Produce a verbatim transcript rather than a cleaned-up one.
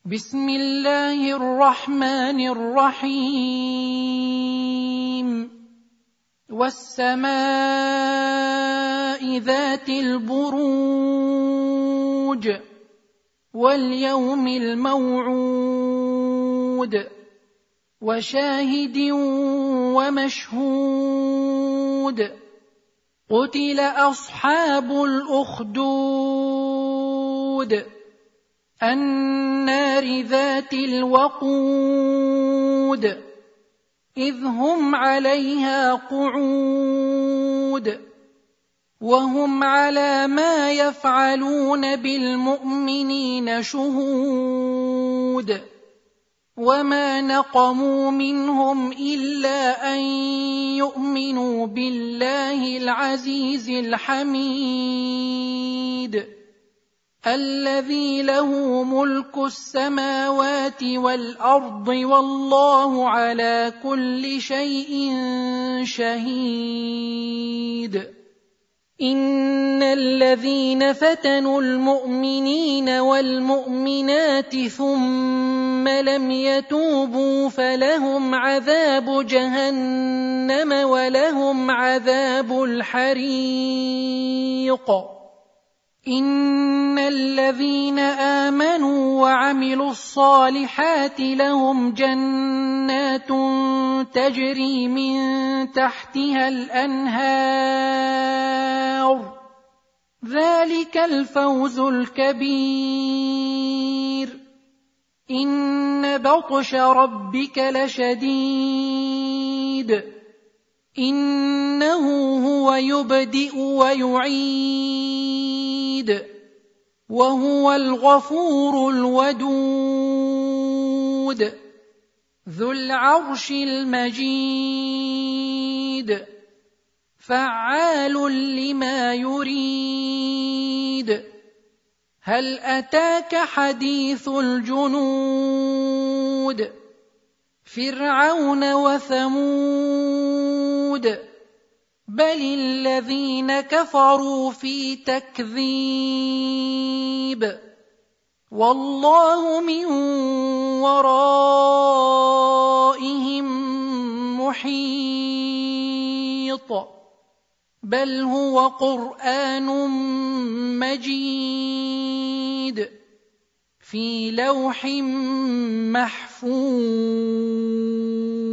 بسم الله الرحمن الرحيم والسماء ذات البروج واليوم الموعود وشاهد ومشهود قتل أصحاب الأخدود النار ذات الوقود إذ هم عليها قعود وهم على ما يفعلون بالمؤمنين شهود وما نقموا منهم إلا أن يؤمنوا بالله العزيز الحميد الذي له ملك السماوات والأرض والله على كل شيء شهيد إن الذين فتنوا المؤمنين والمؤمنات ثم لم يتوبوا فلهم عذاب جهنم ولهم عذاب الحريق إن الذين آمنوا وعملوا الصالحات لهم جنات تجري من تحتها الأنهار ذلك الفوز الكبير إن بطش ربك لشديد إنه هو يبدئ ويعيد وهو الغفور الودود ذو العرش المجيد فعال لما يريد هل أتاك حديث الجنود فرعون وثمود بل الذين كفروا في تكذيب والله من ورائهم محيط بل هو قرآن مجيد في لوح محفوظ.